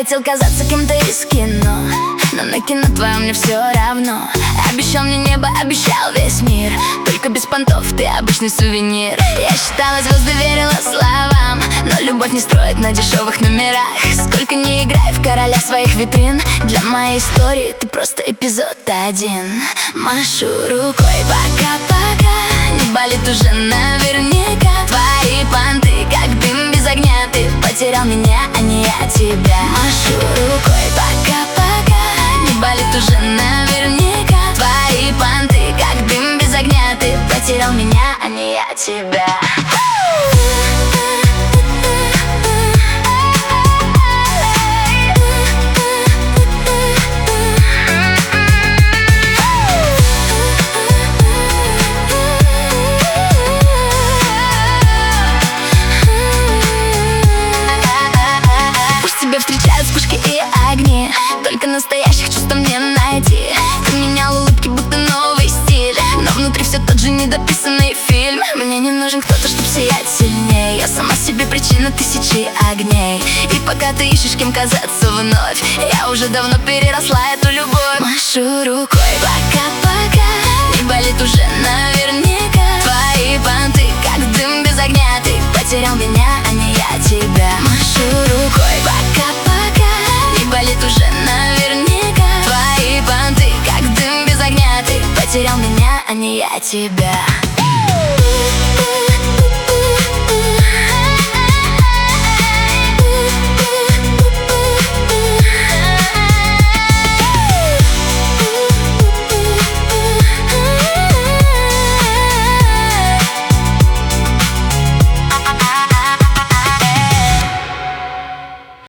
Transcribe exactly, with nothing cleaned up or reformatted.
хотел казаться кем-то из кино, но на кино твоем мне все равно. Обещал мне небо, обещал весь мир, только без понтов ты обычный сувенир. Я считала звезды, верила словам, но любовь не строит на дешевых номерах. Сколько не играй в короля своих витрин, для моей истории ты просто эпизод один. Машу рукой пока-пока, не болит уже наверняка. Твои понты, как дым без огня, ты потерял меня, а не я тебя. Машу рукой пока-пока, не болит уже наверняка. Твои понты, как дым без огня, ты потерял меня, а не я тебя. Встречают вспышки и огни, только настоящих чувств мне найти. Ты менял улыбки, будто новый стиль, но внутри все тот же недописанный фильм. Мне не нужен кто-то, чтоб сиять сильнее, я сама себе причина тысячи огней. И пока ты ищешь, кем казаться вновь, я уже давно переросла эту любовь. Машу рукой пока-пока, не болит уже наверняка. Твои понты, как дым без огня, ты потерял меня, а не я тебя. Машу рукой пока-пока, не болит уже наверняка. Твои понты, как дым без огня, ты потерял меня, а не я тебя.